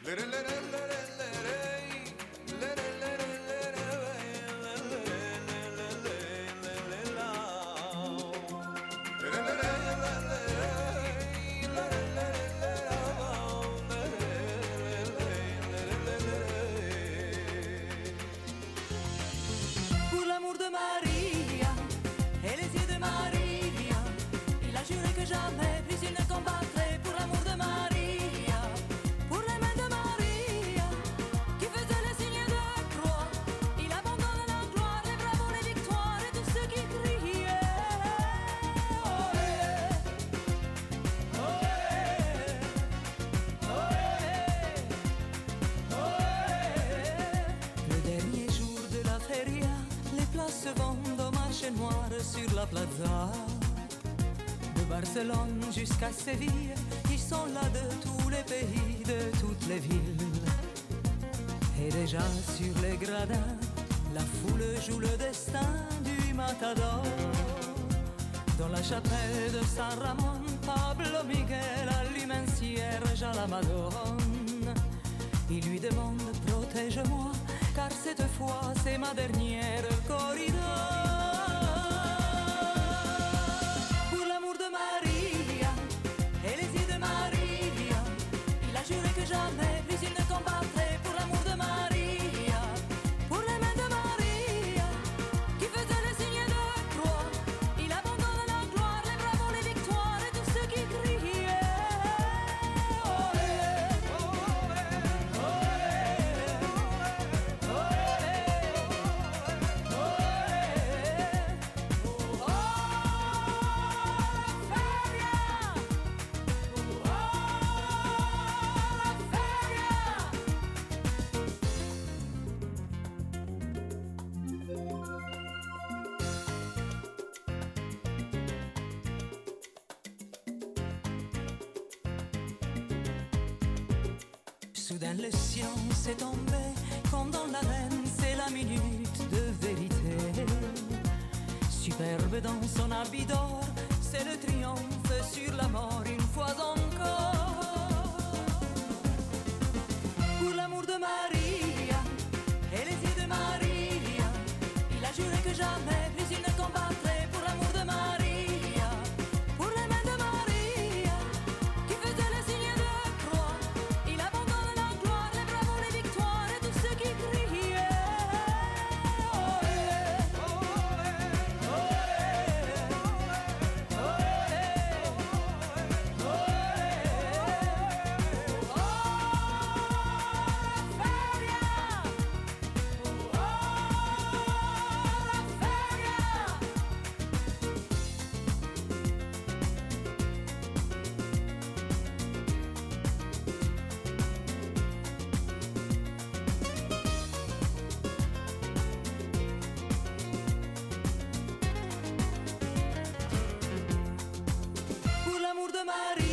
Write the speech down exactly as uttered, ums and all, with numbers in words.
Pour l'amour de Maria et les yeux de Maria, il a juré que jamais plus il ne combattrait. Pour l'amour de Maria, pour les mains de Maria qui faisaient le signe de croix, il abandonne la gloire, les bravos, les victoires et tous ceux qui criaient ohé, ohé, ohé, ohé. Le dernier jour de la feria, les places se vendent au marché noir sur la plaza. De Barcelone jusqu'à Séville, ils sont là de tous les pays, de toutes les villes. Et déjà sur les gradins, la foule joue le destin du matador. Dans la chapelle de San Ramon, Pablo Miguel allume un cierge à la Madone. Il lui demande protège-moi, car cette fois c'est ma dernière corrida. Pour l'amour de Maria et les yeux de Maria, il a juré que jamais plus il ne combattrait. Pour l'amour de Maria, pour les mains de Maria qui faisaient le signe de croix, il abandonne la gloire, les bravos, les victoires et tous ceux qui criaient ohé, ohé, ohé, Soudain le silence est tombé, comme dans l'arène, c'est la minute de vérité. Superbe dans son habit d'or, c'est le triomphe sur la mort une fois encore. Pour l'amour de Maria et les yeux de Maria, il a juré que jamais plus il ne combattrait. Pour l'amour de Maria, pour les mains de Maria qui faisaient le signe de croix, il abandonne la gloire, les bravos, les victoires et tous ceux qui criaient ohé, ohé, Pour l'amour de Marie